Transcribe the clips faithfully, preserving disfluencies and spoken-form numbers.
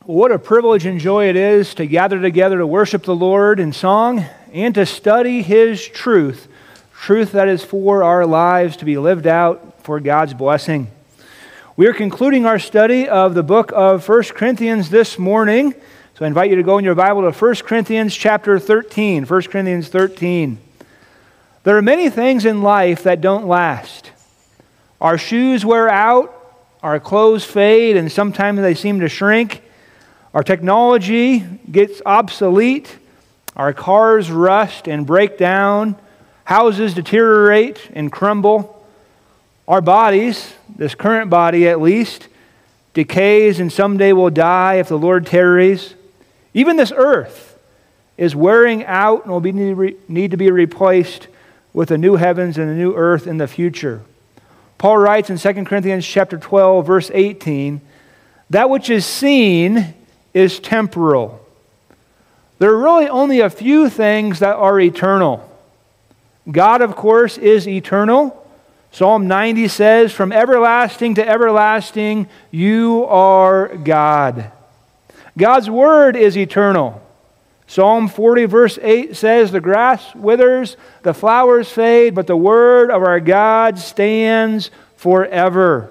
What a privilege and joy it is to gather together to worship the Lord in song and to study His truth, truth that is for our lives to be lived out for God's blessing. We are concluding our study of the book of First Corinthians this morning, so I invite you to go in your Bible to First Corinthians chapter thirteen, First Corinthians thirteen. There are many things in life that don't last. Our shoes wear out, our clothes fade, and sometimes they seem to shrink. Our technology gets obsolete, our cars rust and break down, houses deteriorate and crumble. Our bodies, this current body at least, decays and someday will die if the Lord tarries. Even this earth is wearing out and will be need to be replaced with a new heavens and a new earth in the future. Paul writes in Second Corinthians chapter twelve, verse eighteen, that which is seen is temporal. There are really only a few things that are eternal. God, of course, is eternal. Psalm ninety says, from everlasting to everlasting, you are God. God's word is eternal. Psalm forty, verse eight says, the grass withers, the flowers fade, but the word of our God stands forever.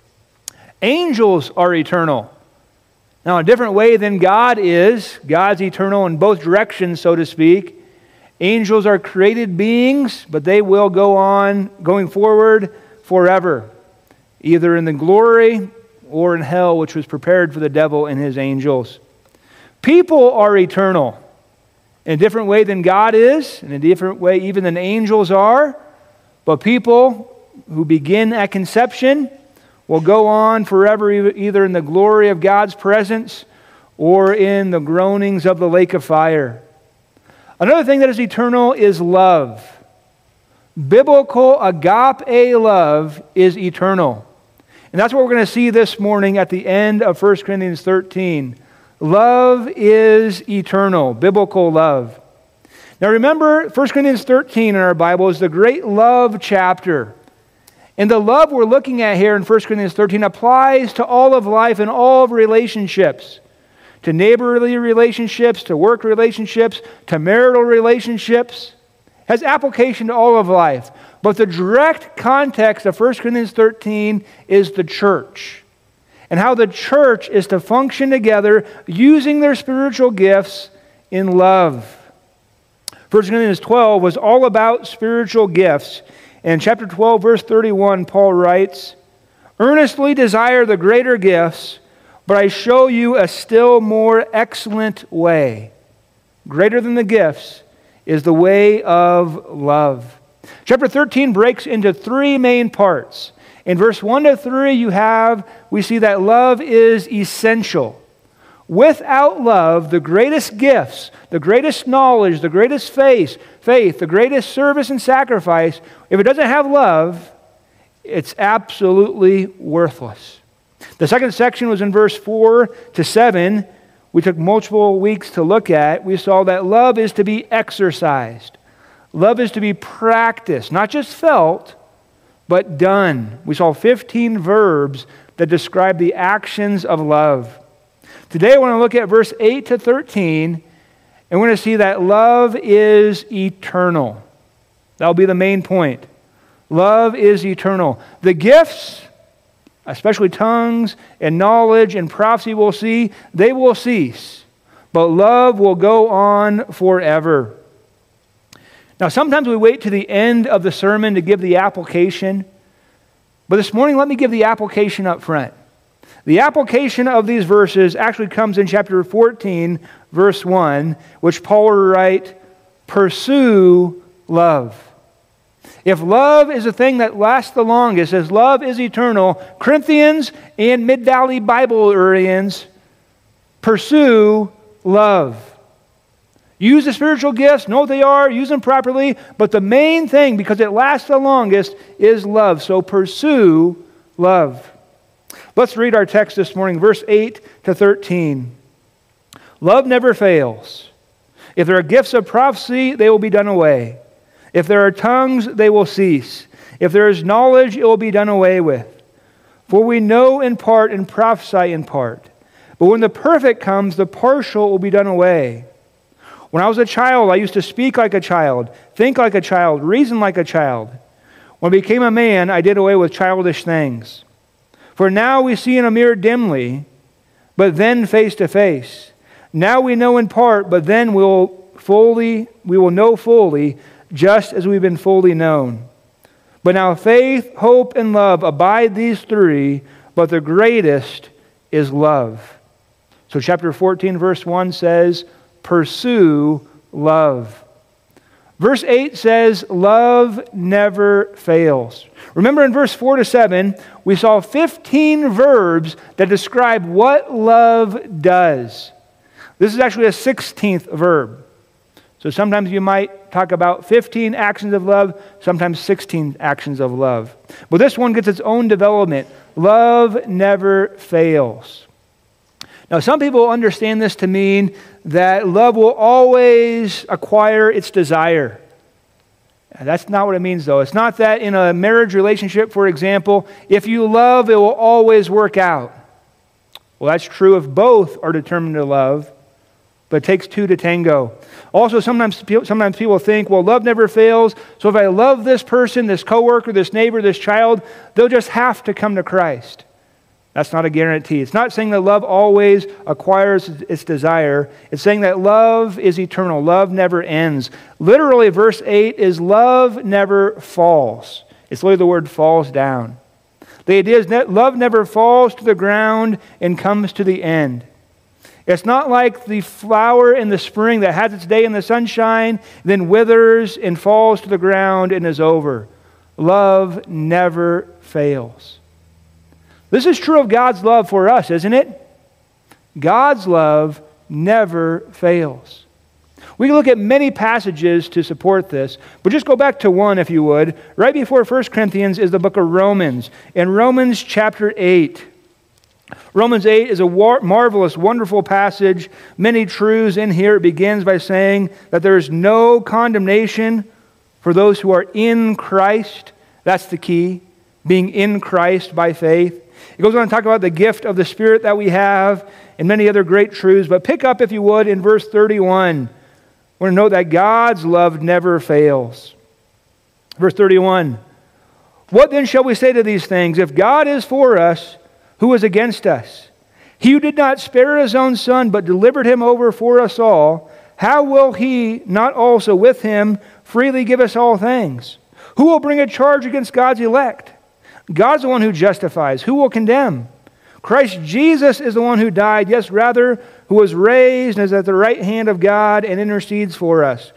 Angels are eternal. Now, a different way than God is. God's eternal in both directions, so to speak. Angels are created beings, but they will go on going forward forever, either in the glory or in hell, which was prepared for the devil and his angels. People are eternal in a different way than God is, in a different way even than angels are, but people who begin at conception will go on forever, either in the glory of God's presence or in the groanings of the lake of fire. Another thing that is eternal is love. Biblical agape love is eternal. And that's what we're going to see this morning at the end of First Corinthians thirteen. Love is eternal, biblical love. Now remember, First Corinthians thirteen in our Bible is the great love chapter. And the love we're looking at here in First Corinthians thirteen applies to all of life and all of relationships. To neighborly relationships, to work relationships, to marital relationships. Has application to all of life. But the direct context of First Corinthians thirteen is the church. And how the church is to function together using their spiritual gifts in love. First Corinthians twelve was all about spiritual gifts. In chapter twelve, verse thirty-one, Paul writes, earnestly desire the greater gifts, but I show you a still more excellent way. Greater than the gifts is the way of love. Chapter thirteen breaks into three main parts. In verse one to three, you have, we see that love is essential. Without love, the greatest gifts, the greatest knowledge, the greatest faith, faith, the greatest service and sacrifice, if it doesn't have love, it's absolutely worthless. The second section was in verse four to seven. We took multiple weeks to look at. We saw that love is to be exercised. Love is to be practiced, not just felt, but done. We saw fifteen verbs that describe the actions of love. Today I want to look at verse eight to thirteen, and we're going to see that love is eternal. That'll be the main point. Love is eternal. The gifts, especially tongues and knowledge and prophecy, we'll see, they will cease. But love will go on forever. Now, sometimes we wait to the end of the sermon to give the application. But this morning, let me give the application up front. The application of these verses actually comes in chapter fourteen, verse one, which Paul will write, pursue love. If love is the thing that lasts the longest, as love is eternal, Corinthians and Mid-Valley Bible-arians, pursue love. Use the spiritual gifts, know what they are, use them properly, but the main thing, because it lasts the longest, is love. So pursue love. Let's read our text this morning, verse eight to thirteen. Love never fails. If there are gifts of prophecy, they will be done away. If there are tongues, they will cease. If there is knowledge, it will be done away with. For we know in part and prophesy in part. But when the perfect comes, the partial will be done away. When I was a child, I used to speak like a child, think like a child, reason like a child. When I became a man, I did away with childish things. For now we see in a mirror dimly, but then face to face. Now we know in part, but then we'll fully, we will know fully, just as we've been fully known. But now faith, hope, and love abide, these three, but the greatest is love. So chapter fourteen, verse one says, pursue love. Verse eight says, love never fails. Remember in verse four to seven, we saw fifteen verbs that describe what love does. This is actually a sixteenth verb. So sometimes you might talk about fifteen actions of love, sometimes sixteen actions of love. But this one gets its own development. Love never fails. Now, some people understand this to mean that love will always acquire its desire. That's not what it means, though. It's not that in a marriage relationship, for example, if you love, it will always work out. Well, that's true if both are determined to love, but it takes two to tango. Also, sometimes, sometimes people think, well, love never fails, so if I love this person, this coworker, this neighbor, this child, they'll just have to come to Christ. That's not a guarantee. It's not saying that love always acquires its desire. It's saying that love is eternal. Love never ends. Literally, verse eight is love never falls. It's literally the word falls down. The idea is that love never falls to the ground and comes to the end. It's not like the flower in the spring that has its day in the sunshine, then withers and falls to the ground and is over. Love never fails. This is true of God's love for us, isn't it? God's love never fails. We can look at many passages to support this, but just go back to one if you would. Right before First Corinthians is the book of Romans. In Romans chapter eight. Romans eight is a war- marvelous, wonderful passage. Many truths in here. It begins by saying that there is no condemnation for those who are in Christ. That's the key. Being in Christ by faith. It goes on to talk about the gift of the Spirit that we have and many other great truths. But pick up, if you would, in verse thirty-one. I want to note that God's love never fails. Verse thirty-one. What then shall we say to these things? If God is for us, who is against us? He who did not spare his own Son, but delivered him over for us all, how will he not also with him freely give us all things? Who will bring a charge against God's elect? God's the one who justifies. Who will condemn? Christ Jesus is the one who died, yes, rather, who was raised and is at the right hand of God and intercedes for us.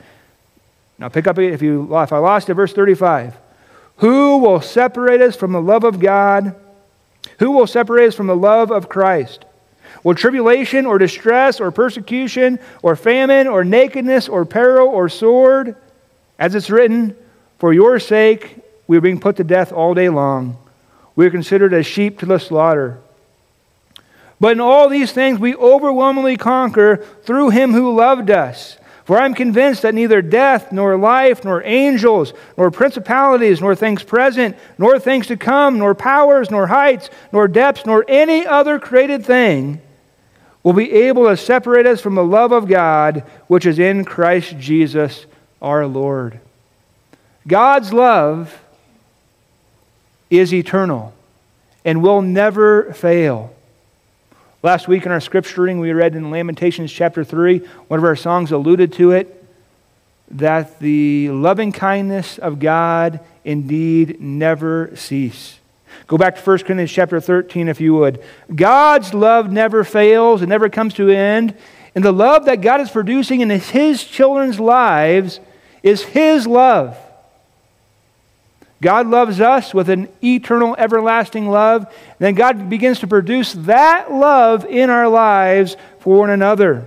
Now pick up, if you if I lost it, verse thirty-five. Who will separate us from the love of God? Who will separate us from the love of Christ? Will tribulation or distress or persecution or famine or nakedness or peril or sword? As it's written, for your sake we are being put to death all day long. We are considered as sheep to the slaughter. But in all these things we overwhelmingly conquer through him who loved us. For I am convinced that neither death, nor life, nor angels, nor principalities, nor things present, nor things to come, nor powers, nor heights, nor depths, nor any other created thing will be able to separate us from the love of God, which is in Christ Jesus our Lord. God's love is eternal and will never fail. Last week in our scripture reading, we read in Lamentations chapter three, one of our songs alluded to it, that the loving kindness of God indeed never cease. Go back to First Corinthians chapter thirteen if you would. God's love never fails, it never comes to an end. And the love that God is producing in His children's lives is His love. God loves us with an eternal, everlasting love. And then God begins to produce that love in our lives for one another.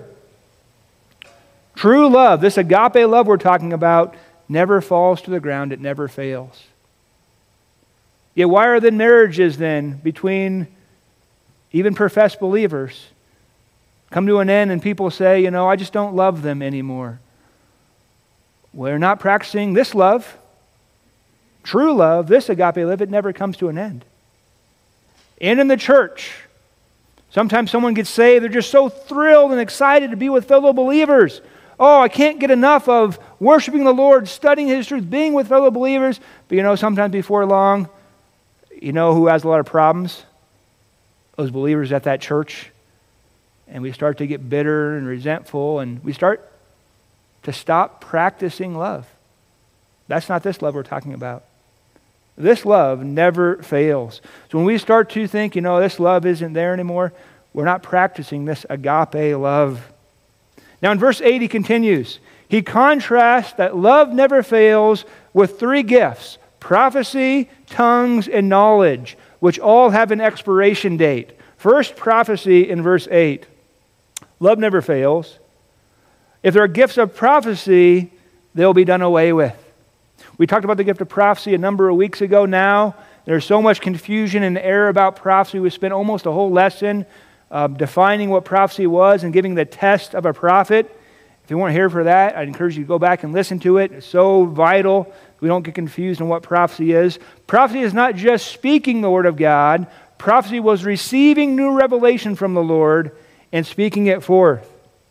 True love, this agape love we're talking about, never falls to the ground. It never fails. Yet why are the marriages then between even professed believers come to an end and people say, you know, I just don't love them anymore? We're not practicing this love. True love, this agape love, it never comes to an end. And in the church, Sometimes someone gets saved, they're just so thrilled and excited to be with fellow believers. Oh, I can't get enough of worshiping the Lord, studying His truth, being with fellow believers. But you know, sometimes before long, you know who has a lot of problems? Those believers at that church. And we start to get bitter and resentful, and we start to stop practicing love. That's not this love we're talking about. This love never fails. So when we start to think, you know, this love isn't there anymore, we're not practicing this agape love. Now in verse eight he continues. He contrasts that love never fails with three gifts: prophecy, tongues, and knowledge, which all have an expiration date. First, prophecy in verse eight. Love never fails. If there are gifts of prophecy, they'll be done away with. We talked about the gift of prophecy a number of weeks ago now. There's so much confusion and error about prophecy. We spent almost a whole lesson uh, defining what prophecy was and giving the test of a prophet. If you weren't here for that, I'd encourage you to go back and listen to it. It's so vital we don't get confused on what prophecy is. Prophecy is not just speaking the word of God. Prophecy was receiving new revelation from the Lord and speaking it forth.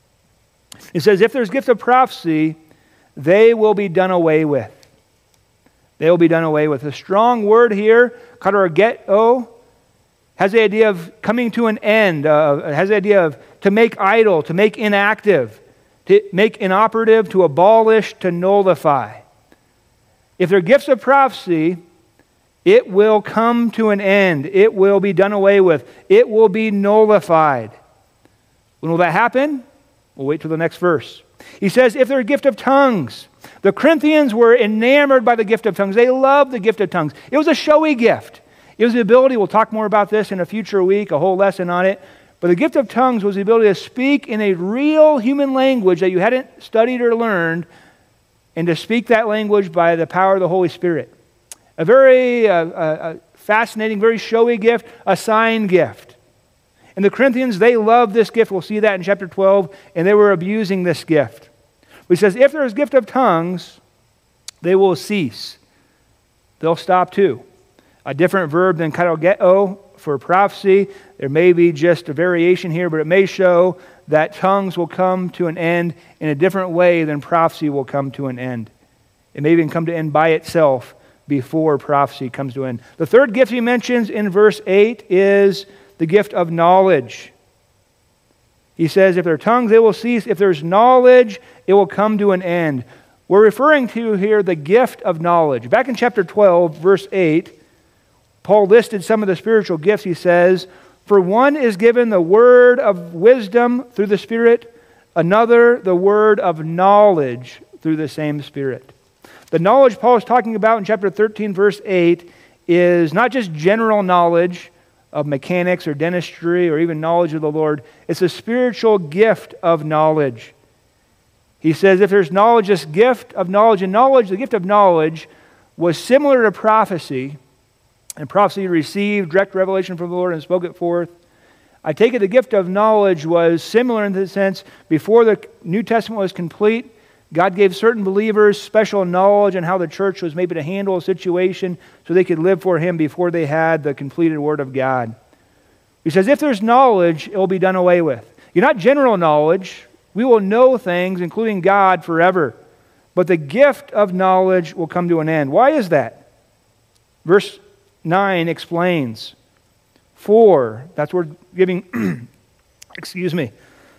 It says, if there's gift of prophecy, they will be done away with. They will be done away with. The strong word here, katargeo, has the idea of coming to an end, uh, has the idea of to make idle, to make inactive, to make inoperative, to abolish, to nullify. If there are gifts of prophecy, it will come to an end. It will be done away with. It will be nullified. When will that happen? We'll wait till the next verse. He says, if there are a gift of tongues, the Corinthians were enamored by the gift of tongues. They loved the gift of tongues. It was a showy gift. It was the ability, we'll talk more about this in a future week, a whole lesson on it, but the gift of tongues was the ability to speak in a real human language that you hadn't studied or learned, and to speak that language by the power of the Holy Spirit. A very uh, uh, fascinating, very showy gift, a sign gift. And the Corinthians, they loved this gift. We'll see that in chapter twelve, and they were abusing this gift. He says, if there is gift of tongues, they will cease. They'll stop too. A different verb than katargeo for prophecy. There may be just a variation here, but it may show that tongues will come to an end in a different way than prophecy will come to an end. It may even come to end by itself before prophecy comes to an end. The third gift he mentions in verse eight is the gift of knowledge. He says, if there are tongues, they will cease. If there's knowledge, it will come to an end. We're referring to here the gift of knowledge. Back in chapter twelve, verse eight, Paul listed some of the spiritual gifts. He says, for one is given the word of wisdom through the Spirit, another the word of knowledge through the same Spirit. The knowledge Paul is talking about in chapter thirteen, verse eight, is not just general knowledge of mechanics or dentistry or even knowledge of the Lord. It's a spiritual gift of knowledge. He says if there's knowledge, this gift of knowledge, and knowledge, the gift of knowledge was similar to prophecy, and prophecy received direct revelation from the Lord and spoke it forth. I take it the gift of knowledge was similar in the sense before the New Testament was complete, God gave certain believers special knowledge on how the church was maybe to handle a situation so they could live for Him before they had the completed Word of God. He says, if there's knowledge, it will be done away with. You're not general knowledge. We will know things, including God, forever. But the gift of knowledge will come to an end. Why is that? Verse nine explains. For, that's where giving, excuse me.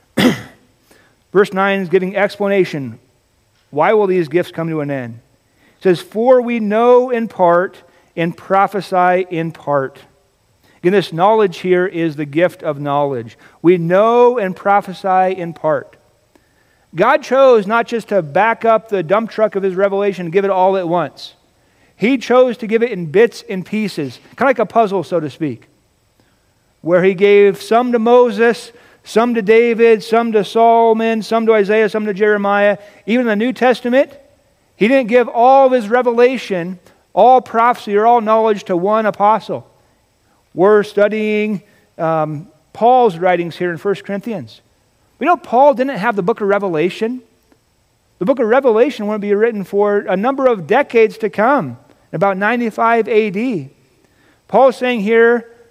Verse nine is giving explanation. Why will these gifts come to an end? It says, for we know in part and prophesy in part. Again, this knowledge here is the gift of knowledge. We know and prophesy in part. God chose not just to back up the dump truck of His revelation and give it all at once. He chose to give it in bits and pieces, kind of like a puzzle, so to speak, where He gave some to Moses, some to David, some to Solomon, some to Isaiah, some to Jeremiah. Even in the New Testament, He didn't give all of His revelation, all prophecy or all knowledge to one apostle. We're studying um, Paul's writings here in First Corinthians. We know Paul didn't have the book of Revelation. The book of Revelation wouldn't be written for a number of decades to come, about ninety-five A D. Paul is saying here,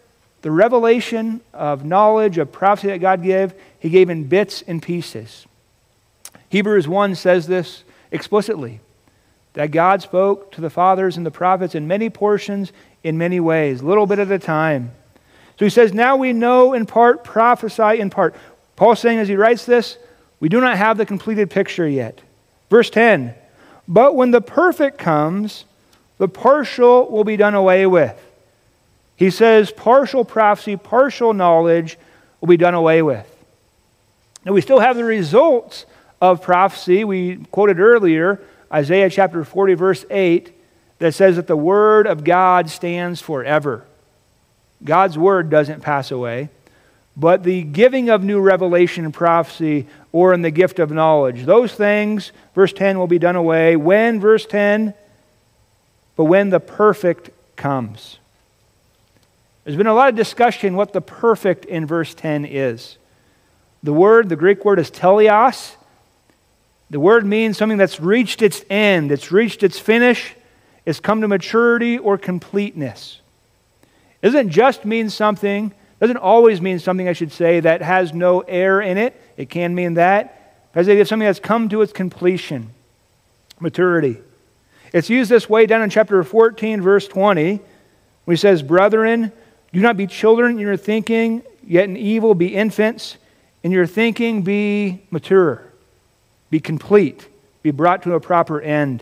The revelation of knowledge, of prophecy that God gave, he gave in bits and pieces. Hebrews one says this explicitly, that God spoke to the fathers and the prophets in many portions, in many ways, a little bit at a time. So he says, now we know in part, prophesy in part. Paul's saying as he writes this, we do not have the completed picture yet. Verse ten, but when the perfect comes, the partial will be done away with. He says partial prophecy, partial knowledge will be done away with. Now we still have the results of prophecy. We quoted earlier, Isaiah chapter forty, verse eight, that says that the word of God stands forever. God's word doesn't pass away. But the giving of new revelation and prophecy, or in the gift of knowledge, those things, verse ten, will be done away. When, verse ten, but when the perfect comes. There's been a lot of discussion what the perfect in verse ten is. The word, the Greek word is teleos. The word means something that's reached its end, it's reached its finish, it's come to maturity or completeness. It doesn't just mean something, doesn't always mean something, I should say, that has no error in it. It can mean that. As it is something that's come to its completion, maturity. It's used this way down in chapter fourteen, verse twenty, when he says, brethren, do not be children in your thinking, yet in evil be infants. In your thinking be mature, be complete, be brought to a proper end.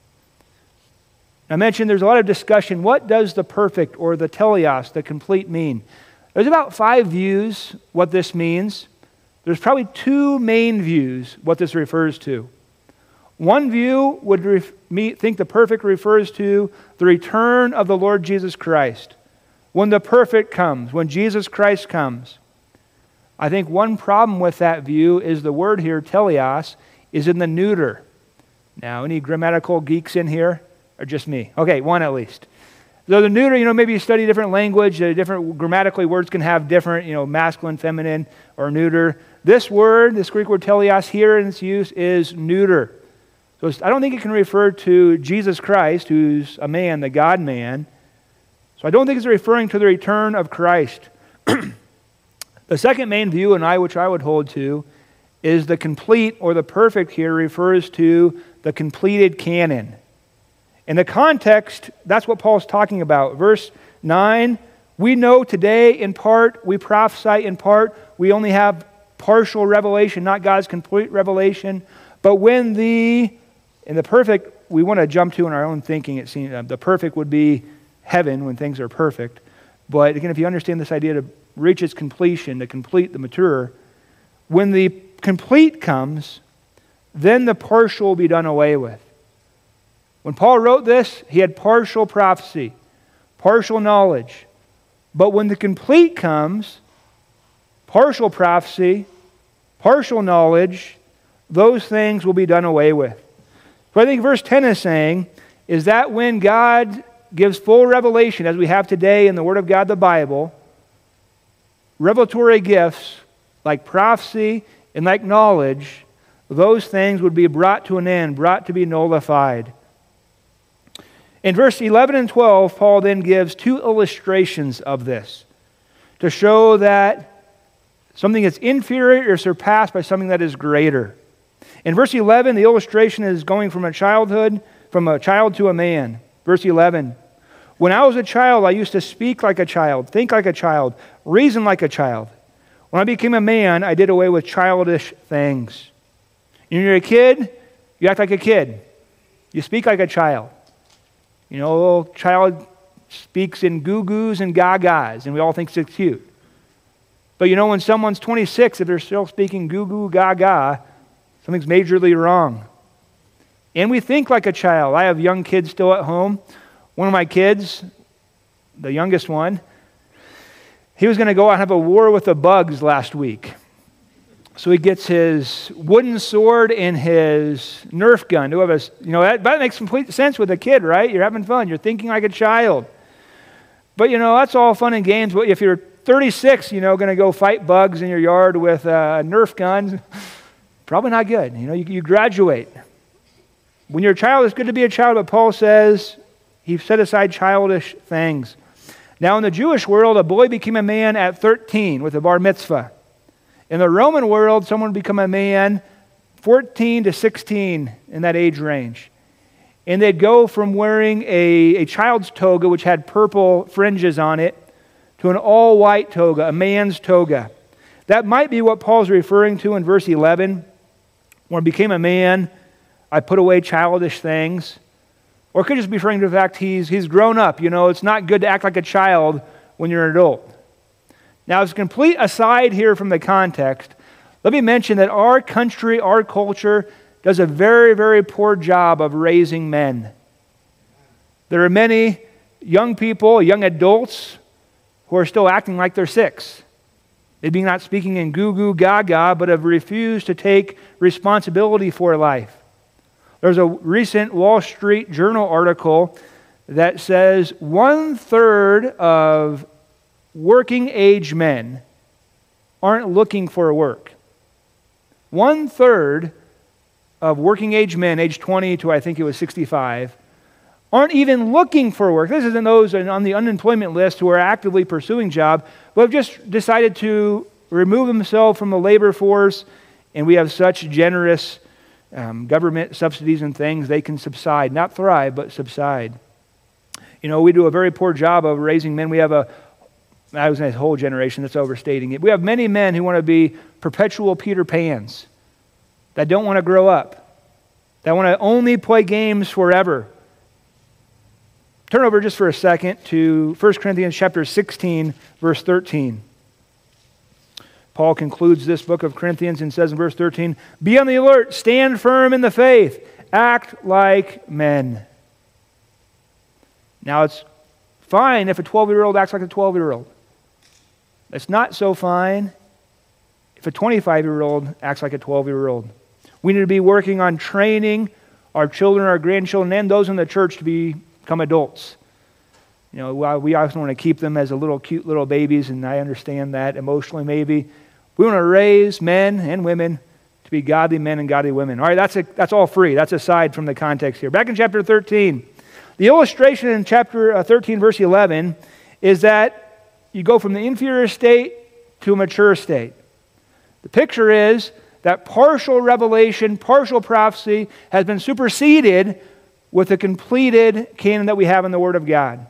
I mentioned there's a lot of discussion. What does the perfect or the teleos, the complete, mean? There's about five views what this means. There's probably two main views what this refers to. One view would ref- me, think the perfect refers to the return of the Lord Jesus Christ. When the perfect comes, when Jesus Christ comes. I think one problem with that view is the word here, teleos, is in the neuter. Now, any grammatical geeks in here? Or just me? Okay, one at least. So the neuter, you know, maybe you study different language, uh, different grammatically words can have different, you know, masculine, feminine, or neuter. This word, this Greek word teleos here in its use is neuter. So it's, I don't think it can refer to Jesus Christ, who's a man, the God-man. So I don't think it's referring to the return of Christ. The second main view, and I which I would hold to, is the complete or the perfect here refers to the completed canon. In the context, that's what Paul's talking about. Verse nine, we know today in part, we prophesy in part, we only have partial revelation, not God's complete revelation. But when the, in the perfect, we want to jump to in our own thinking, it seems uh, the perfect would be heaven when things are perfect. But again, if you understand this idea to reach its completion, to complete the mature, when the complete comes, then the partial will be done away with. When Paul wrote this, he had partial prophecy, partial knowledge. But when the complete comes, partial prophecy, partial knowledge, those things will be done away with. So I think verse ten is saying is that when God gives full revelation, as we have today in the Word of God, the Bible, revelatory gifts like prophecy and like knowledge, those things would be brought to an end, brought to be nullified. In verse eleven and twelve, Paul then gives two illustrations of this to show that something that's inferior is surpassed by something that is greater. In verse eleven, the illustration is going from a childhood, from a child to a man. Verse eleven, when I was a child, I used to speak like a child, think like a child, reason like a child. When I became a man, I did away with childish things. When you're a kid, you act like a kid. You speak like a child. You know, a little child speaks in goo-goos and gagas, and we all think it's cute. But you know, when someone's twenty-six, if they're still speaking goo-goo, gaga, something's majorly wrong. And we think like a child. I have young kids still at home. One of my kids, the youngest one, he was going to go out and have a war with the bugs last week. So he gets his wooden sword and his Nerf gun. To have a, you know, that, that makes complete sense with a kid, right? You're having fun. You're thinking like a child. But, you know, that's all fun and games. But if you're thirty-six, you know, going to go fight bugs in your yard with a Nerf gun, probably not good. You know, you, you graduate. When you're a child, it's good to be a child, but Paul says he set aside childish things. Now in the Jewish world, a boy became a man at thirteen with a bar mitzvah. In the Roman world, someone would become a man fourteen to sixteen in that age range. And they'd go from wearing a, a child's toga, which had purple fringes on it, to an all-white toga, a man's toga. That might be what Paul's referring to in verse eleven. When I became a man, I put away childish things. Or it could just be referring to the fact he's, he's grown up. You know, it's not good to act like a child when you're an adult. Now, as a complete aside here from the context, let me mention that our country, our culture, does a very, very poor job of raising men. There are many young people, young adults, who are still acting like they're six. Maybe not speaking in goo goo gaga, but have refused to take responsibility for life. There's a recent Wall Street Journal article that says one-third of working-age men aren't looking for work. One-third of working-age men, age twenty to I think it was sixty-five, aren't even looking for work. This isn't those on the unemployment list who are actively pursuing jobs, but have just decided to remove themselves from the labor force, and we have such generous um, government subsidies and things, they can subside, not thrive, but subside. You know, we do a very poor job of raising men. We have a, I was going to say whole generation, that's overstating it. We have many men who want to be perpetual Peter Pans, that don't want to grow up, that want to only play games forever. Turn over just for a second to First Corinthians chapter sixteen, verse thirteen. Paul concludes this book of Corinthians and says in verse thirteen, "Be on the alert, stand firm in the faith, act like men." Now it's fine if a twelve-year-old acts like a twelve-year-old. It's not so fine if a twenty-five-year-old acts like a twelve-year-old. We need to be working on training our children, our grandchildren, and those in the church to be become adults. You know, we often want to keep them as a little cute little babies, and I understand that emotionally maybe. We want to raise men and women to be godly men and godly women. All right, that's a, that's all free. That's aside from the context here. Back in chapter thirteen, the illustration in chapter thirteen, verse eleven, is that you go from the inferior state to a mature state. The picture is that partial revelation, partial prophecy has been superseded with the completed canon that we have in the Word of God.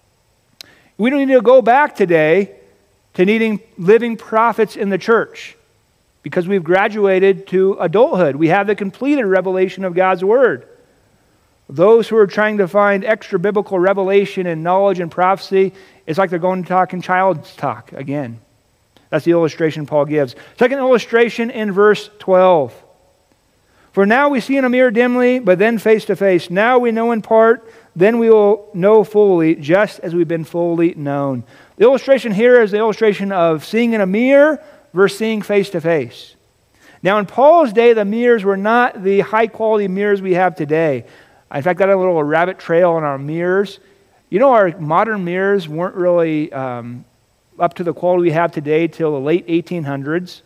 We don't need to go back today to needing living prophets in the church because we've graduated to adulthood. We have the completed revelation of God's Word. Those who are trying to find extra biblical revelation and knowledge and prophecy, it's like they're going to talk in child's talk again. That's the illustration Paul gives. Second illustration in verse twelve. "For now we see in a mirror dimly, but then face to face. Now we know in part, then we will know fully, just as we've been fully known." The illustration here is the illustration of seeing in a mirror versus seeing face to face. Now in Paul's day, the mirrors were not the high quality mirrors we have today. In fact, I had a little rabbit trail on our mirrors. You know, our modern mirrors weren't really um, up to the quality we have today till the late eighteen hundreds.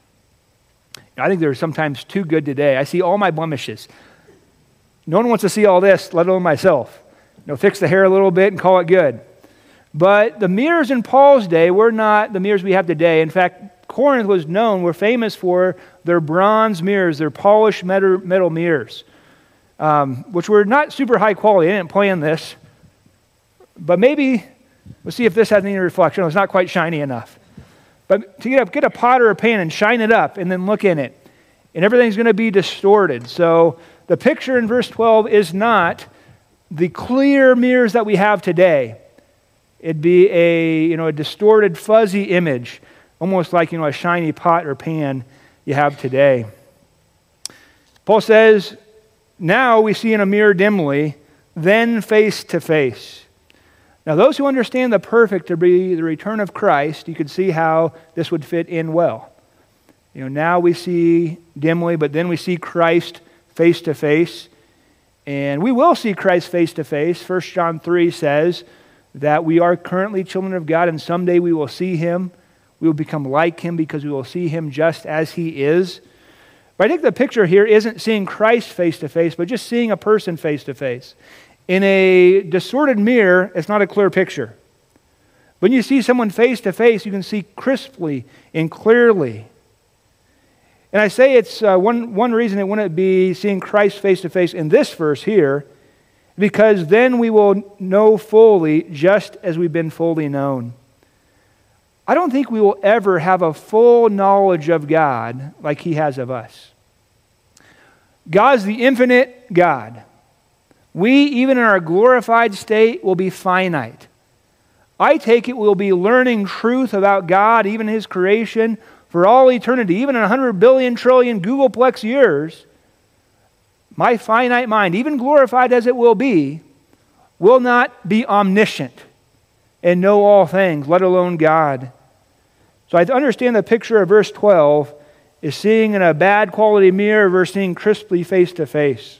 I think they're sometimes too good today. I see all my blemishes. No one wants to see all this, let alone myself. You know, fix the hair a little bit and call it good. But the mirrors in Paul's day were not the mirrors we have today. In fact, Corinth was known, were famous for their bronze mirrors, their polished metal, metal mirrors, um, which were not super high quality. I didn't plan this. But maybe, we'll see if this has any reflection. It's not quite shiny enough. But to get a, get a pot or a pan and shine it up and then look in it. And everything's going to be distorted. So the picture in verse twelve is not the clear mirrors that we have today. It'd be a, you know, a distorted, fuzzy image, almost like, you know, a shiny pot or pan you have today. Paul says, now we see in a mirror dimly, then face to face. Now, those who understand the perfect to be the return of Christ, you could see how this would fit in well. You know, now we see dimly, but then we see Christ face to face. And we will see Christ face to face. First John three says that we are currently children of God, and someday we will see Him. We will become like Him because we will see Him just as He is. But I think the picture here isn't seeing Christ face to face, but just seeing a person face to face. In a distorted mirror, it's not a clear picture. When you see someone face to face, you can see crisply and clearly. And I say it's uh, one, one reason it wouldn't be seeing Christ face to face in this verse here, because then we will know fully just as we've been fully known. I don't think we will ever have a full knowledge of God like He has of us. God's the infinite God. We, even in our glorified state, will be finite. I take it we'll be learning truth about God, even His creation, for all eternity, even in one hundred billion trillion Googleplex years. My finite mind, even glorified as it will be, will not be omniscient and know all things, let alone God. So I understand the picture of verse twelve is seeing in a bad quality mirror versus seeing crisply face to face.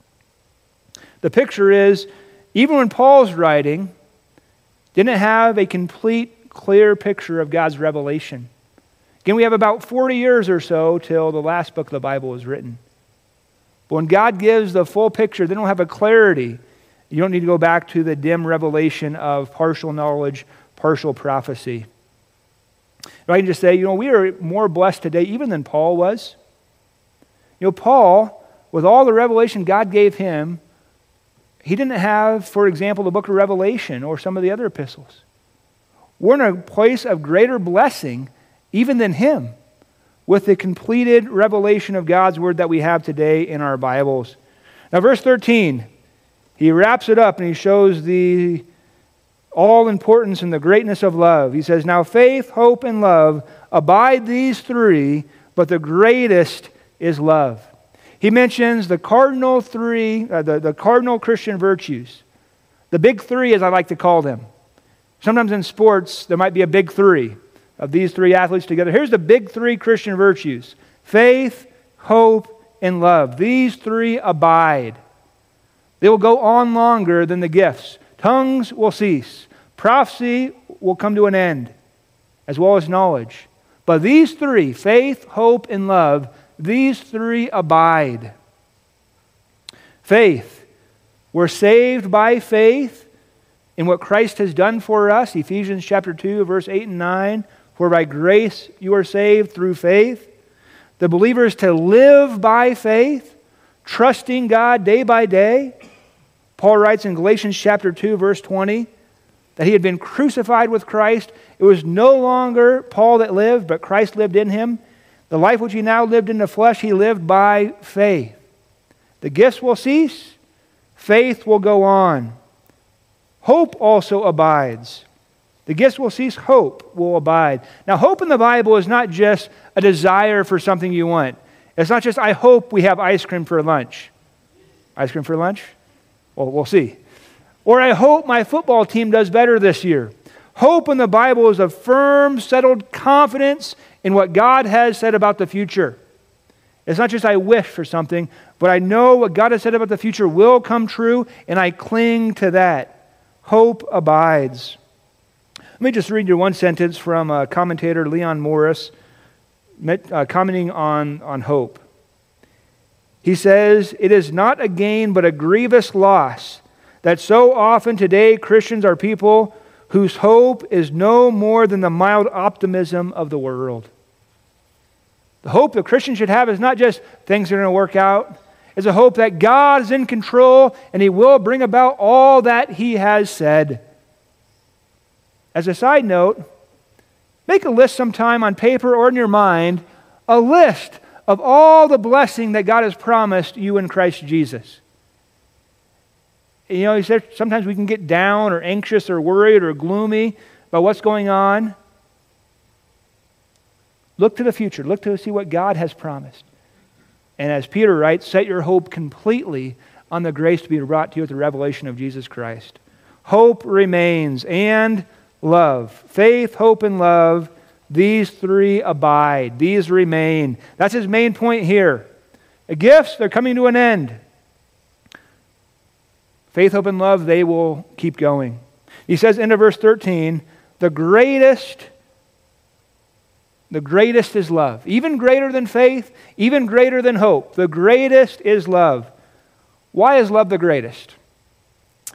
The picture is, even when Paul's writing, didn't have a complete, clear picture of God's revelation. Again, we have about forty years or so till the last book of the Bible was written. But when God gives the full picture, they don't have a clarity. You don't need to go back to the dim revelation of partial knowledge, partial prophecy. And I can just say, you know, we are more blessed today even than Paul was. You know, Paul, with all the revelation God gave him, he didn't have, for example, the book of Revelation or some of the other epistles. We're in a place of greater blessing even than him, with the completed revelation of God's Word that we have today in our Bibles. Now, verse thirteen, he wraps it up and he shows the all-importance and the greatness of love. He says, now faith, hope, and love abide these three, but the greatest is love. He mentions the cardinal three, uh, the, the cardinal Christian virtues. The big three, as I like to call them. Sometimes in sports, there might be a big three of these three athletes together. Here's the big three Christian virtues: faith, hope, and love. These three abide. They will go on longer than the gifts. Tongues will cease. Prophecy will come to an end, as well as knowledge. But these three, faith, hope, and love, these three abide. Faith. We're saved by faith in what Christ has done for us. Ephesians chapter two, verse eight and nine. For by grace you are saved through faith. The believer is to live by faith, trusting God day by day. Paul writes in Galatians chapter two, verse twenty, that he had been crucified with Christ. It was no longer Paul that lived, but Christ lived in him. The life which he now lived in the flesh, he lived by faith. The gifts will cease. Faith will go on. Hope also abides. The gifts will cease. Hope will abide. Now, hope in the Bible is not just a desire for something you want. It's not just, I hope we have ice cream for lunch. Ice cream for lunch? Well, we'll see. Or I hope my football team does better this year. Hope in the Bible is a firm, settled confidence in what God has said about the future. It's not just I wish for something, but I know what God has said about the future will come true, and I cling to that. Hope abides. Let me just read you one sentence from uh, commentator Leon Morris uh, commenting on, on hope. He says, it is not a gain but a grievous loss that so often today Christians are people whose hope is no more than the mild optimism of the world. The hope that Christians should have is not just things are going to work out. It's a hope that God is in control and He will bring about all that He has said. As a side note, make a list sometime on paper or in your mind, a list of all the blessing that God has promised you in Christ Jesus. You know, he said sometimes we can get down or anxious or worried or gloomy about what's going on. Look to the future. Look to see what God has promised. And as Peter writes, set your hope completely on the grace to be brought to you at the revelation of Jesus Christ. Hope remains, and love. Faith, hope, and love. These three abide. These remain. That's his main point here. The gifts, they're coming to an end. Faith, hope, and love, they will keep going. He says into verse thirteen, the greatest, the greatest is love. Even greater than faith, even greater than hope. The greatest is love. Why is love the greatest?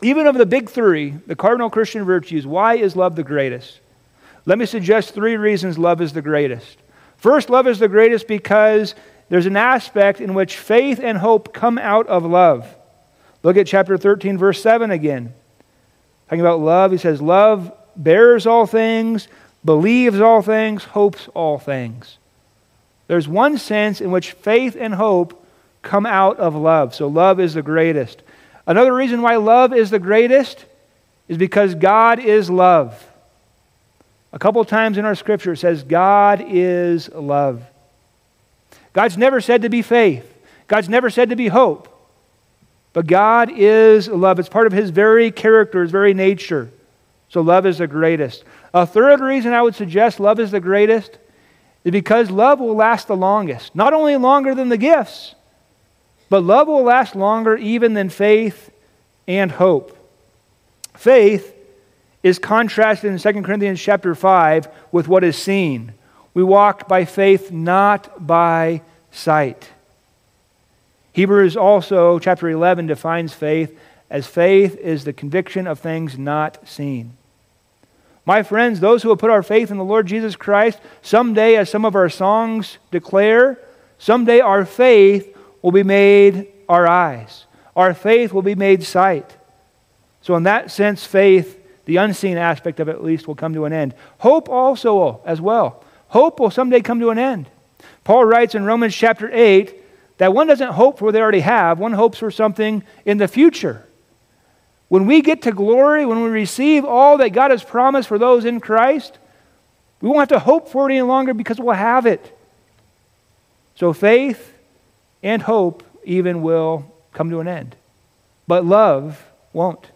Even of the big three, the cardinal Christian virtues, why is love the greatest? Let me suggest three reasons love is the greatest. First, love is the greatest because there's an aspect in which faith and hope come out of love. Look at chapter thirteen, verse seven again. Talking about love, he says, love bears all things, believes all things, hopes all things. There's one sense in which faith and hope come out of love. So love is the greatest. Another reason why love is the greatest is because God is love. A couple times in our scripture it says God is love. God's never said to be faith. God's never said to be hope. But God is love. It's part of His very character, His very nature. So love is the greatest. A third reason I would suggest love is the greatest is because love will last the longest. Not only longer than the gifts, but love will last longer even than faith and hope. Faith is contrasted in Second Corinthians chapter five with what is seen. We walk by faith, not by sight. Hebrews also, chapter eleven, defines faith as faith is the conviction of things not seen. My friends, those who have put our faith in the Lord Jesus Christ, someday, as some of our songs declare, someday our faith will be made our eyes. Our faith will be made sight. So in that sense, faith, the unseen aspect of it at least, will come to an end. Hope also will, as well. Hope will someday come to an end. Paul writes in Romans chapter eight that one doesn't hope for what they already have. One hopes for something in the future. When we get to glory, when we receive all that God has promised for those in Christ, we won't have to hope for it any longer because we'll have it. So faith and hope even will come to an end. But love won't.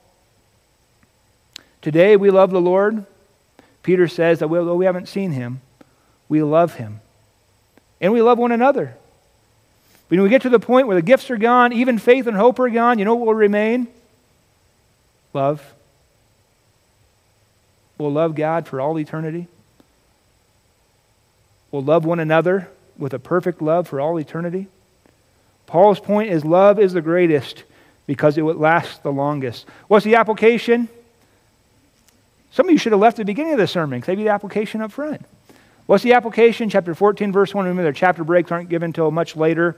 Today we love the Lord. Peter says that although we haven't seen Him, we love Him. And we love one another. When we get to the point where the gifts are gone, even faith and hope are gone, you know what will remain? Love. We'll love God for all eternity. We'll love one another with a perfect love for all eternity. Paul's point is love is the greatest because it would last the longest. What's the application? Some of you should have left at the beginning of the sermon because maybe the application up front. What's the application? Chapter fourteen, verse one. Remember, their chapter breaks aren't given until much later.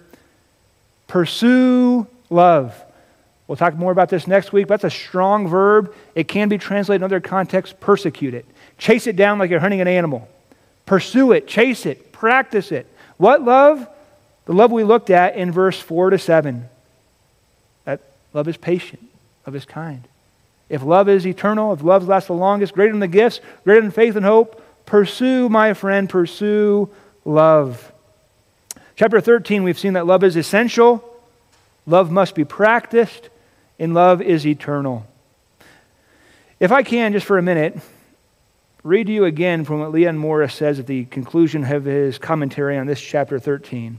Pursue love. We'll talk more about this next week. But that's a strong verb. It can be translated in other contexts, persecute it. Chase it down like you're hunting an animal. Pursue it, chase it, practice it. What love? The love we looked at in verse four to seven. That love is patient, love is kind. If love is eternal, if love lasts the longest, greater than the gifts, greater than faith and hope, pursue, my friend, pursue love. Chapter thirteen, we've seen that love is essential, love must be practiced, and love is eternal. If I can, just for a minute, read to you again from what Leon Morris says at the conclusion of his commentary on this chapter thirteen.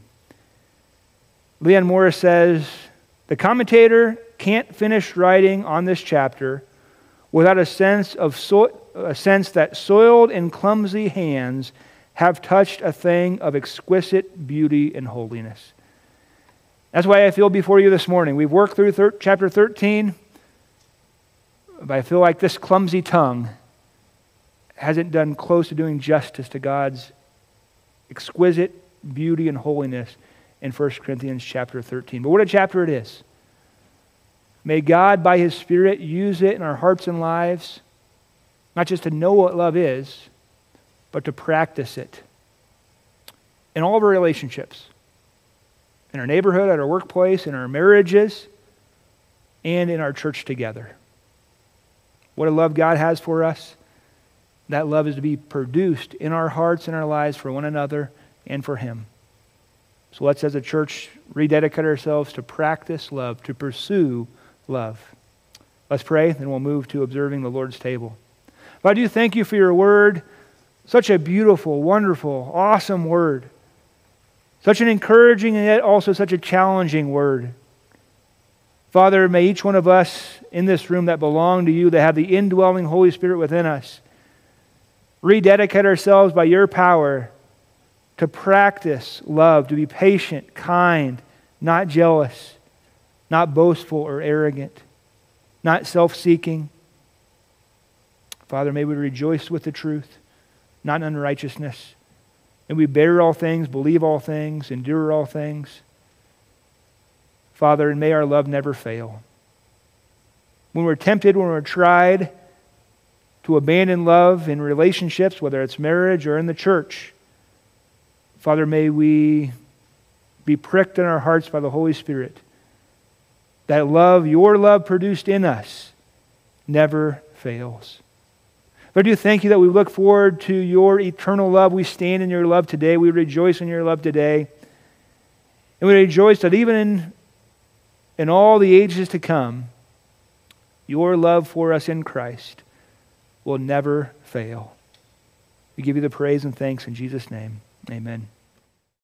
Leon Morris says, the commentator can't finish writing on this chapter without a sense of so, a sense that soiled and clumsy hands have touched a thing of exquisite beauty and holiness. That's why I feel before you this morning. We've worked through thir- chapter thirteen, but I feel like this clumsy tongue hasn't done close to doing justice to God's exquisite beauty and holiness in First Corinthians chapter thirteen. But what a chapter it is. May God, by His Spirit, use it in our hearts and lives, not just to know what love is, but to practice it in all of our relationships, in our neighborhood, at our workplace, in our marriages, and in our church together. What a love God has for us. That love is to be produced in our hearts and our lives for one another and for Him. So let's, as a church, rededicate ourselves to practice love, to pursue love. Let's pray, then we'll move to observing the Lord's table. But I do thank you for your word. Such a beautiful, wonderful, awesome word. Such an encouraging and yet also such a challenging word. Father, may each one of us in this room that belong to you, that have the indwelling Holy Spirit within us, rededicate ourselves by your power to practice love, to be patient, kind, not jealous, not boastful or arrogant. not self-seeking. Father, may we rejoice with the truth, not in unrighteousness. And we bear all things, believe all things, endure all things. Father, and may our love never fail. When we're tempted, when we're tried to abandon love in relationships, whether it's marriage or in the church, Father, may we be pricked in our hearts by the Holy Spirit. That love, your love produced in us, never fails. Lord, I do thank you that we look forward to your eternal love. We stand in your love today. We rejoice in your love today. And we rejoice that even in, in all the ages to come, your love for us in Christ will never fail. We give you the praise and thanks in Jesus' name. Amen.